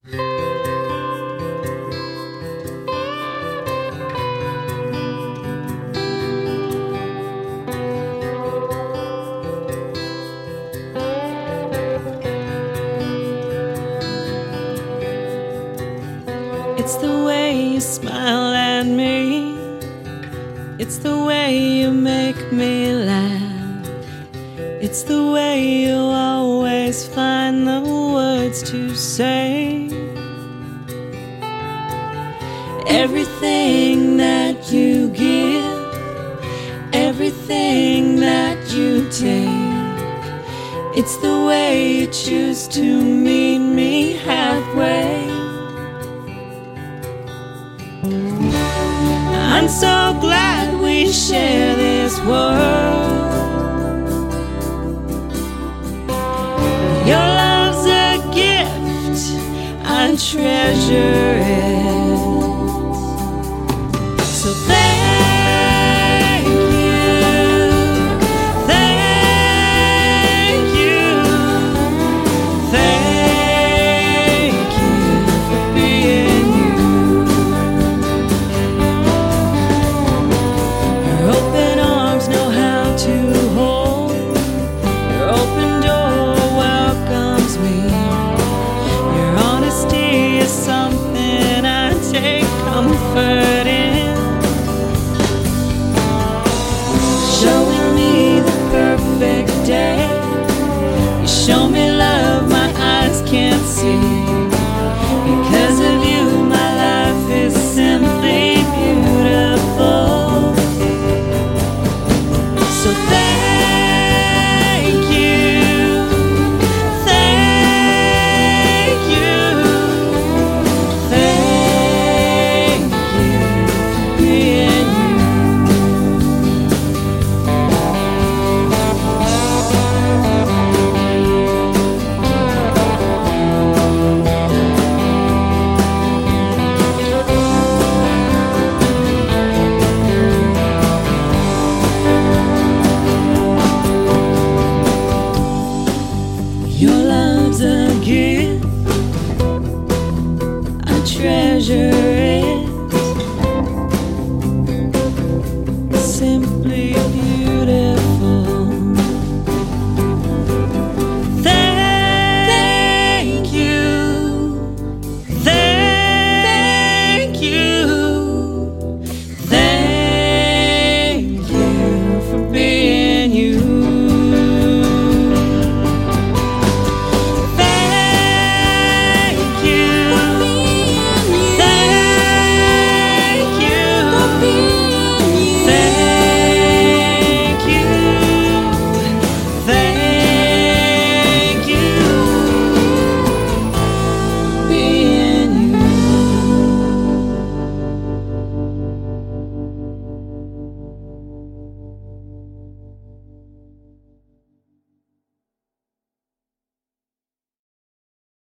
It's the way you smile at me. It's the way you make me laugh. It's the way you always find the words to say. Everything that you give, everything that you take, it's the way you choose to meet me halfway. I'm so glad we share this world. Your love's a gift, I treasure it.